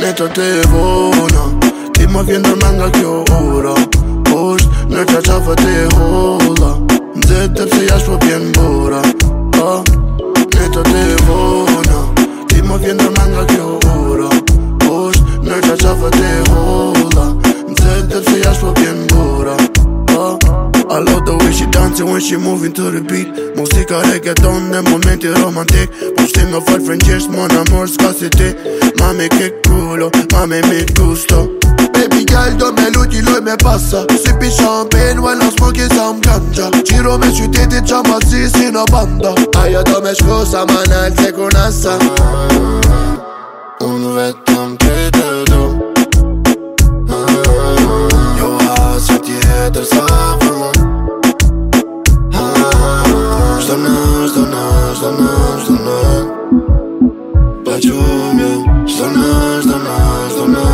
Neta te vona, ti më vjen ndërmend nga kjo ura. Osht në qaqafa te holla, nxehte pse jashtë po vjen bura. Neta te vona, ti më vjen ndërmend nga kjo ura. Osht në qaqafa te holla, nxehte pse jashtë po vjen bura. I love the way she dancing when she moving to the beat. Musika reggaeton në momenti romantik. Po shtim në fal frëngjesht, mon amor s'ka si ti. Mami che culo, mami mi gusto. Baby girl do me luti loj me passa. Si pi champagne while I'm smoking some ganja. Qiro me qytetit qa ma si në banda. Ajo do me shku sa ma nalt se kur nasa. Unë vetëm ty të du. Jo asë tjetër sa për mu. Shdo në pa qumje. Shdo në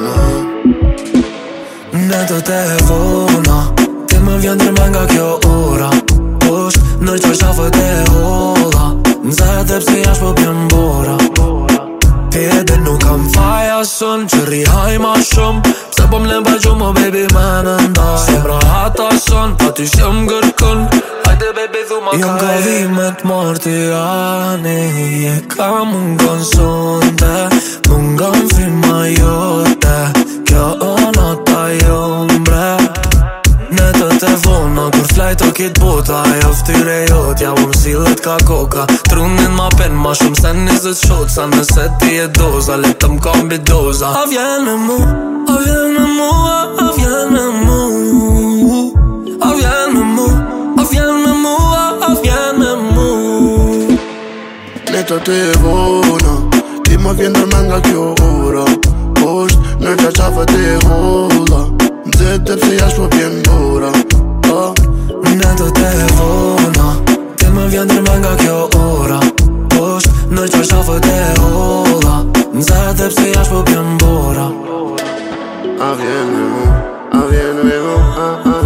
Neta te vona, ti më vjen ndërmend nga kjo ura. Osht në qaqafa te holla, nxehte pse jashtë po vjen bura. Ti e din nuk kam faja sun, që rihaj ma shumë. Pse po m'len pa gjumë, baby me në ndaj. Semra hata son, pa ty shem gërkën. Hajde baby dhu ma kaj. Jom ka dhimet martiani, e ka mungon sonte, mungon frima jote. Kjo o nota jombre. Neta te vona, kur flajto kit bota. Jo ftyre jot, ja më sillet ka koka. Trunin ma pen ma shumë se 20 shot. Sa nëse ti e doza, letëm kombi doza. A vjen me mu, a vjen me mu, a vjen me mu. A vjen me mu, a vjen me mu, a vjen me mu. Neta te vona, ti më vjen ndërmend nga kjo ura. Osht në qaqafa te holla, nxehte pse jashtë po vjen bura. Neta te vona, ti më vjen ndërmend nga kjo ura. Osht në qaqafa te holla, nxehte pse jashtë po vjen bura. A vjen me mu, a vjen me mu,